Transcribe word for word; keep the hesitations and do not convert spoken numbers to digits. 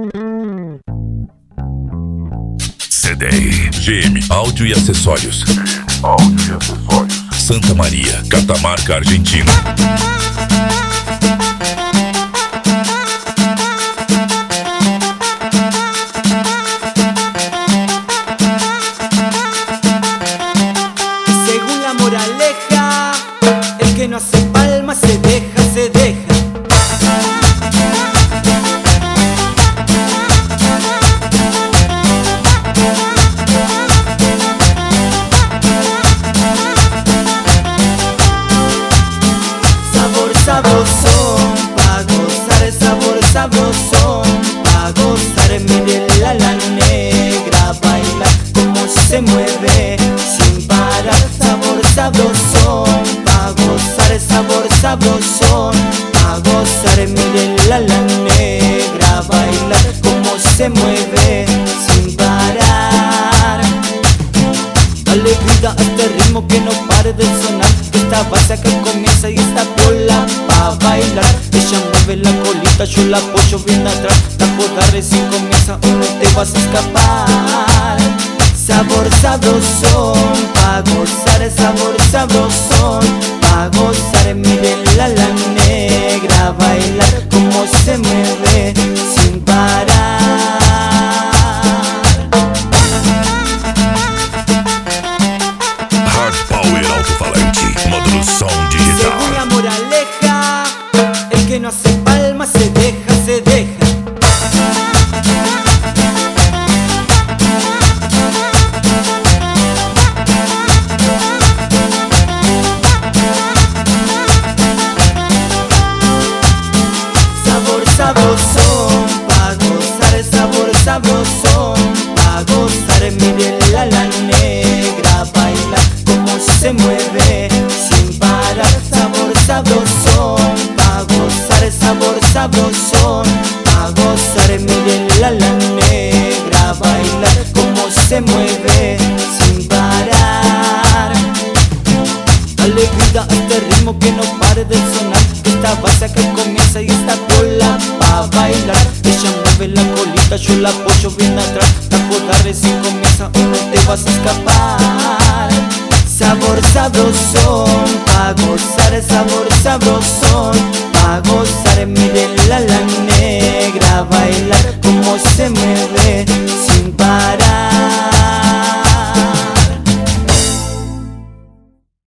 C D I, G M, áudio e acessórios. Áudio e acessórios. Santa Maria, Catamarca, Argentina. Según la moraleja, el que no hace palmas se deja, se deja. Sabor sabrosón, pa' gozar, sabor sabrosón, pa' gozar. Mire la la negra bailar como se mueve sin parar. Sabor sabrosón, pa' gozar, sabor sabrosón, pa' gozar. Mire la la negra bailar como se mueve sin parar. Dale vida a este ritmo que no pare de sonar. Esta base que comienza y esta bola pa' bailar. Ella mueve la colita, yo la apoyo bien atrás. La joda recién comienza o no te vas a escapar. Sabor sabrosón, pa' gozar, sabor sabrosón, pa' gozar. Miren la la negra bailar como se mueve sin parar. Hard Power Alto-Falante, módulo som digital. Según la moraleja, el que no hace palmas se deja, se deja. Sabor sabrosón, pa' gozar, sabor sabrosón, pa' gozar. Miren la la negra bailar como se mueve sin parar. Sabor sabrosón, pa' gozar, sabor sabrosón, pa' gozar. Miren la la negra bailar como se mueve sin parar. Dale vida a este ritmo que no pare de sonar. Esta base que comienza y esta bola pa' bailar. Ella mueve la colita, yo la apoyo bien atrás. La joda recién comienza o no te vas a escapar. Sabor sabrosón, pa' gozar, sabor sabrosón,